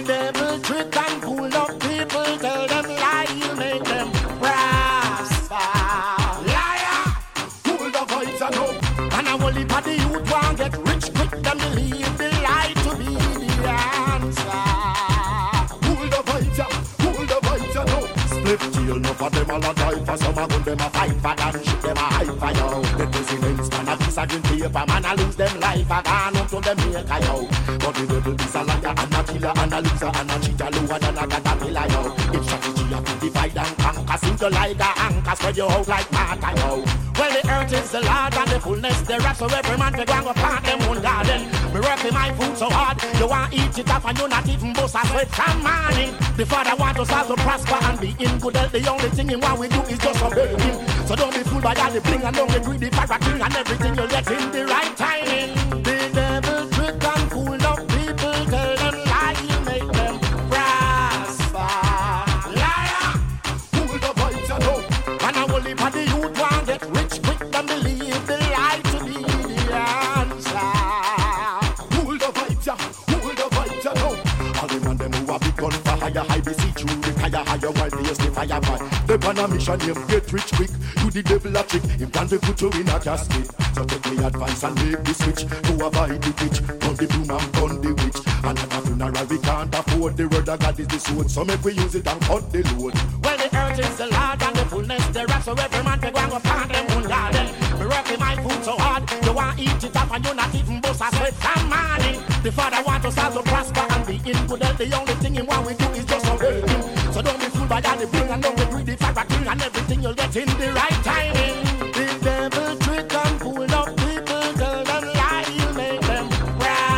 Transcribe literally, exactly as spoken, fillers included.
devil trick and fool up people. Tell them lie, he'll make them prosper. Liar, fool the vibes and hope. And I will leave the youth want get rich quick. Them believe the lie to be the answer. Fool the vibes, fool the vibes and hope. Split deal, no for them all a die for some. I gun them a fight for them, shit them a hype for you. The presidents man a piece of green paper, man a lose them life. I gone up to them make a yo. But the devil is a liar and a killer and a loser and a cheater lower than a caterpillar yo. It's strategy of to divide and conquer, seem to like a anchor, spread you out like matter yo. Well the earth is the Lord and the fullness thereof, so every man can go and go plant them own garden. Me working my food so hard, you want eat it up and you not even bust a sweat from morning. The Father want us all to prosper and be in good health. The only thing in what we do is just obey Him. So don't be fooled by all the bling and don't get greedy for a king and everything you'll get in the right timing. The devil trick and fool up people, tell them lie, you make them prosper. Liar, fool the vibes and hope. And I will leave for the youth want get rich quick and believe the lie to be the answer. Fool the vibes, yeah, fool the vibes and hope. All the man them who have been gun for higher, high beseech you, retire higher while they the fire man. They on a mission, him get rich quick. You the devil a trick, him plan to put you in a casket. So take me advice and make the switch to avoid the pitch. Turn the broom and turn the witch. And at a funeral we can't afford. The word of God is the sword, so make we use it and cut the load. Well the earth is the Lord and the fullness thereof, so every man can go and go plant them own garden. Me working my food so hard, you want eat it up and you not even bust a sweat from morning. The Father want us all to prosper and be in good health. The only thing in what we do is just obey Him. So don't be fooled by all the bling and don't be greedy for a king and everything you'll get in the right timing.